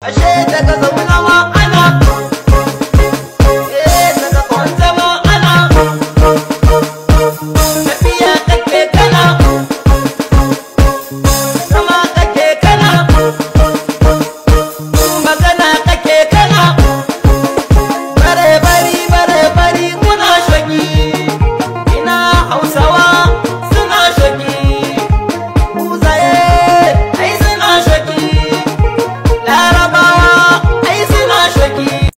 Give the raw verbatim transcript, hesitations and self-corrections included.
ashe daga zauna ma ana eh daga kwanta ma ana tafiya